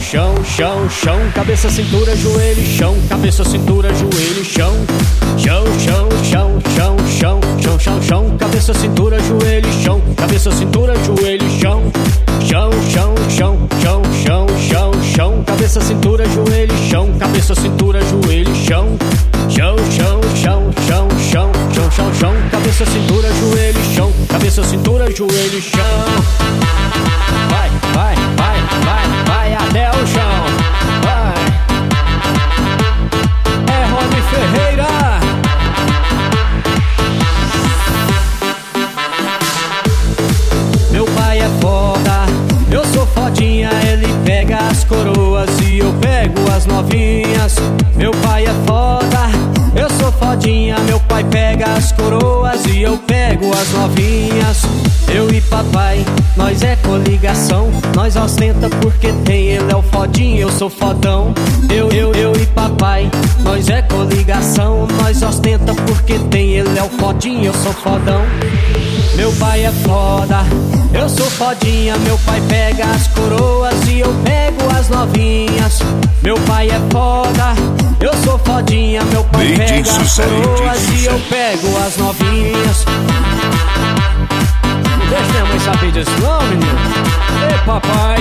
chão, chão, chão. Cabeça, cintura, joelho, chão. Cabeça, cintura, joelho, chão. Chão, chão, chão, chão, chão, chão, chão, chão. Cabeça, cintura, joelho, chão. Cabeça, cintura, joelho, chão. Chão, chão, chão, chão, chão, chão, chão. Cabeça, cintura, joelho, chão. Cabeça, cintura, joelho, chão. Chão, chão, chão, chão, chão, chão, chão, chão. Cabeça, cintura, joelho, chão. Cabeça, cintura, joelho, chão. Vai, vai, vai, vai, vai até o chão. Vai. É Rony Ferreira. Meu pai é foda, eu sou fodinha. Ele pega as coroas e eu pego as novinhas. Meu pai é foda, eu sou fodinha. Meu pai pega as coroas e eu pego as novinhas. Eu e papai, nós é coligação. Nós ostenta porque tem, ele é o fodinho, eu sou fodão. Eu e papai, nós é coligação. Nós ostenta porque tem, ele é o fodinho, eu sou fodão. Meu pai é foda, eu sou fodinha. Meu pai pega as coroas e eu pego as novinhas. Meu pai é foda, eu sou fodinha. Meu pai pega as coroas e eu pego as novinhas. Deixa minha mãe saber disso não, menino. Ei, papai,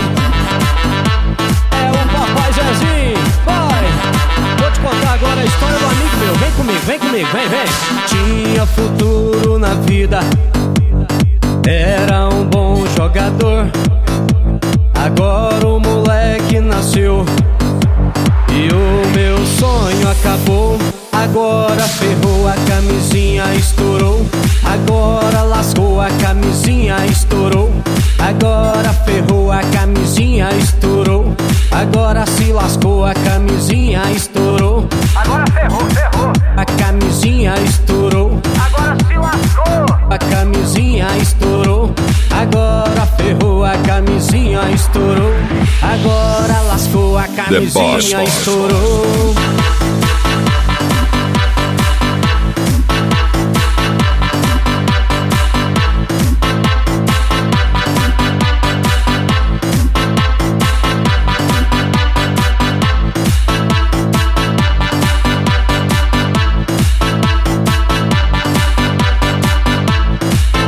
é o papai Zezinho. Vai, vou te contar agora a história do amigo meu. Vem comigo, vem comigo, vem, vem. Tinha futuro na vida, era um bom jogador. Agora o moleque nasceu e o meu sonho acabou. Agora ferrou, a camisinha estourou. Agora lascou, a camisinha estourou. Agora ferrou, a camisinha estourou. Agora se lascou, a camisinha estourou. Agora ferrou, ferrou. A camisinha estourou. Agora se lascou. A camisinha estourou. Agora ferrou, a camisinha estourou. Agora lascou, a camisinha estourou.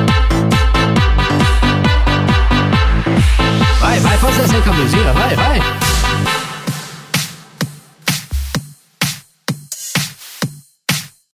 Vai fazer sem camisinha, vai, vai.